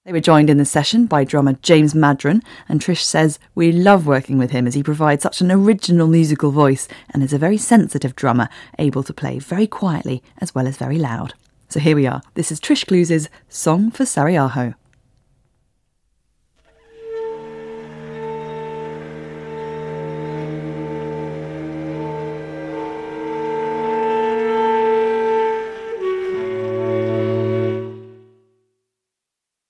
They were joined in the session by drummer James Madron, and Trish says, "We love working with him as he provides such an original musical voice and is a very sensitive drummer, able to play very quietly as well as very loud." So here we are. This is Trish Cluse's Song for Sarajevo.